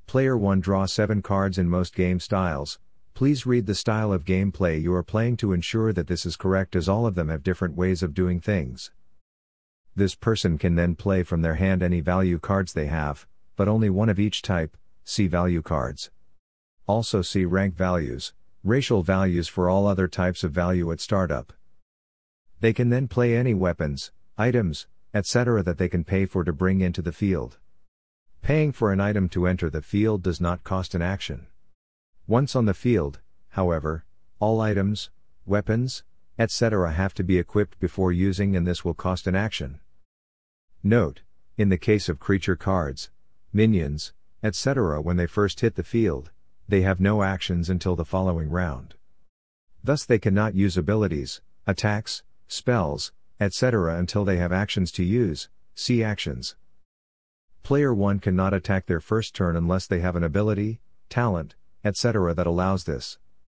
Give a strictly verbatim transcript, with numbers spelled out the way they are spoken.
Player one Draw seven cards in most game styles. Please read the style of gameplay you are playing to ensure that this is correct, as all of them have different ways of doing things. This person can then play from their hand any value cards they have, but only one of each type. See value cards. Also see rank values, racial values for all other types of value at startup. They can then play any weapons, items, et cetera that they can pay for to bring into the field. Paying for an item to enter the field does not cost an action. Once on the field, however, all items, weapons, et cetera have to be equipped before using, and this will cost an action. Note: in the case of creature cards, minions, et cetera, when they first hit the field, they have no actions until the following round. Thus they cannot use abilities, attacks, spells, et cetera until they have actions to use. See actions. Player one cannot attack their first turn unless they have an ability, talent, et cetera that allows this.